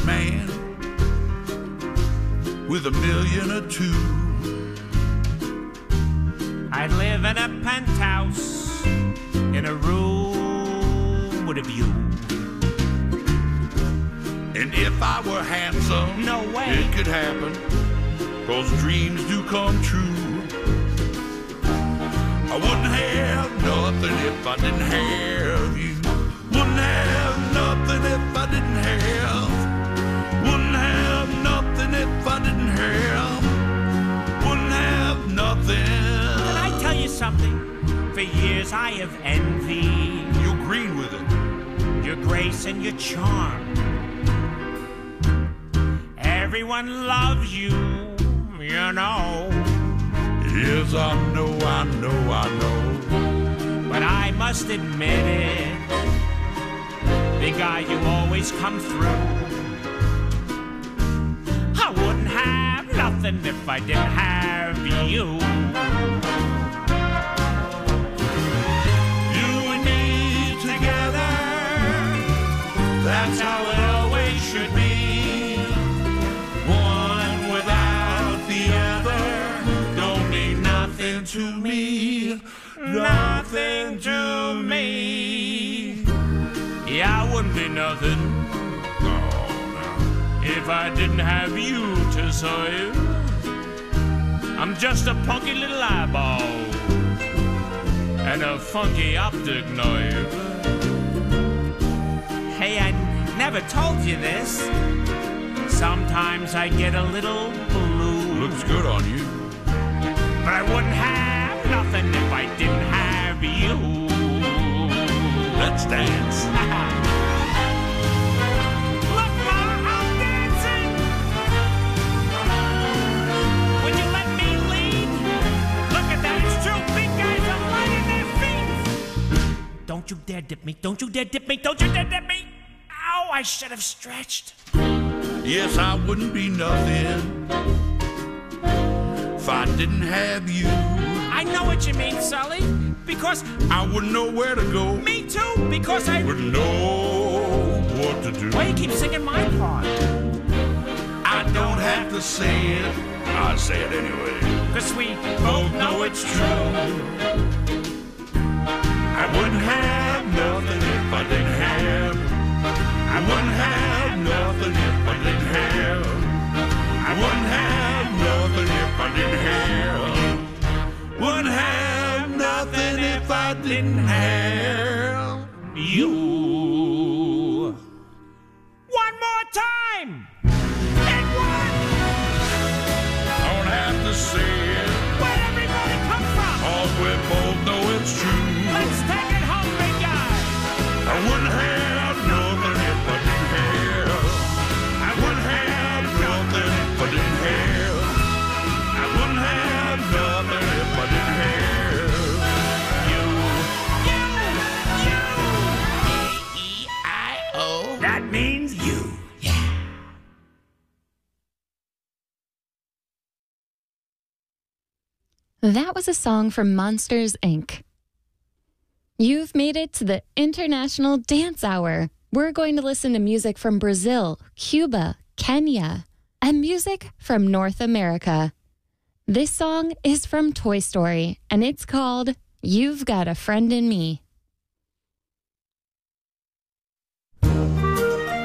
man with $1 million or $2 million. I'd live in a penthouse in a room with a view. And if I were handsome, no way it could happen, 'cause dreams do come true. I wouldn't have nothing if I didn't have you. Wouldn't have nothing if I didn't have. Wouldn't have nothing if I didn't have. Wouldn't have nothing. Can I tell you something? For years I have envied. You're green with it. Your grace and your charm. Everyone loves you, you know. Yes, I know. But I must admit it, big guy, you always come through. I wouldn't have nothing if I didn't have you. You and me together, that's how it always should be. One without the other don't mean nothing to me. Nothing to me. Yeah, I wouldn't be nothing if I didn't have you to serve. I'm just a punky little eyeball and a funky optic nerve. Hey, I never told you this. Sometimes I get a little blue. Looks good on you. But I wouldn't have nothing if I didn't have you. Let's dance. Look, Ma, I'm dancing. Would you let me lead? Look at that, it's true. Big guys are lighting their feet. Don't you dare dip me. Don't you dare dip me. Don't you dare dip me. Ow, I should have stretched. Yes, I wouldn't be nothing if I didn't have you. I know what you mean, Sully, because I wouldn't know where to go. Me too, because I wouldn't know what to do. Why you keep singing my part? I don't have to say it, I say it anyway. 'Cause we both know it's true. I wouldn't have nothing if I didn't have. I wouldn't have nothing if I didn't have. I wouldn't have nothing if I didn't have. Wouldn't have nothing if I didn't have you. One more time. And one. Don't have to say it. Where'd everybody come from? All we both know it's true. Let's take it home, big guy. I wouldn't have nothing if I didn't have. I wouldn't have nothing if I didn't have. I wouldn't have nothing if I didn't have you. A-E-I-O. That means you. Yeah. That was a song from Monsters, Inc. You've made it to the International Dance Hour. We're going to listen to music from Brazil, Cuba, Kenya, and music from North America. This song is from Toy Story, and it's called You've Got a Friend in Me.